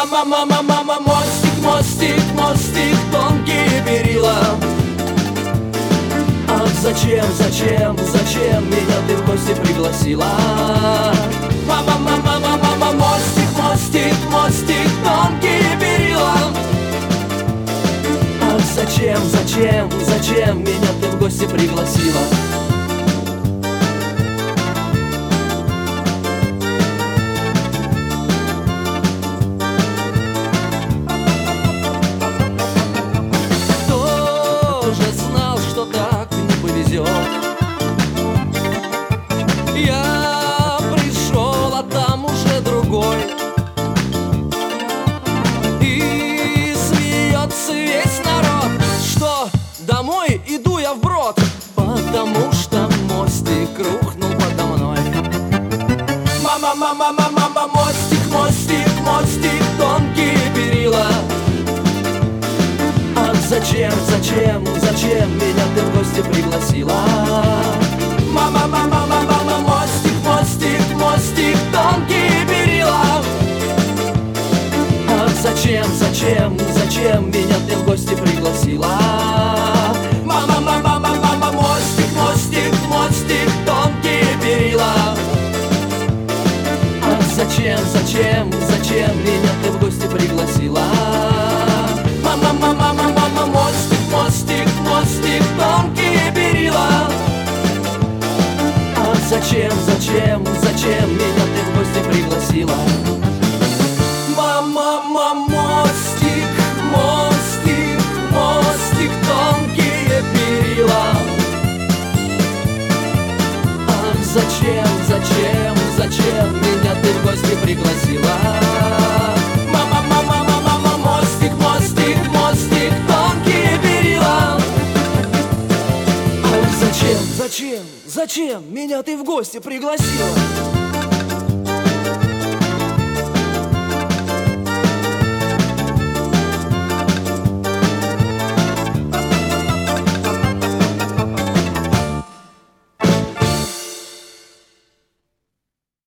Мама, мостик, мостик, мостик, тонкие перила. Ах, зачем, зачем, зачем меня ты в гости пригласила? Мама, мостик, мостик, мостик, тонкие перила. Ах, зачем, зачем, зачем меня ты в гости пригласила? Я пришел, а там уже другой. И смеется весь народ, что домой иду я вброд, потому что мостик рухнул подо мной. Мама, мостик, мостик, мостик, тонкие перила. Ах, зачем, зачем, зачем меня ты в гости пригласила? Мама, мостик, мостик, мостик, тонкие перила. Ах, зачем, зачем, зачем меня ты в гости пригласила? Мама, мостик, мостик, мостик, тонкие перила. Ах, зачем, зачем, зачем меня ты в гости пригласила? Мама, мостик, мостик, мостик, тонкие перила. Зачем, зачем, зачем меня ты в гости пригласила? Мама, мостик, мостик, мостик, тонкие перила. Ах, зачем, зачем, зачем меня ты в гости пригласила? Мама, мостик, мостик, мостик, тонкие перила. Ах, зачем, зачем, зачем меня ты в гости пригласила?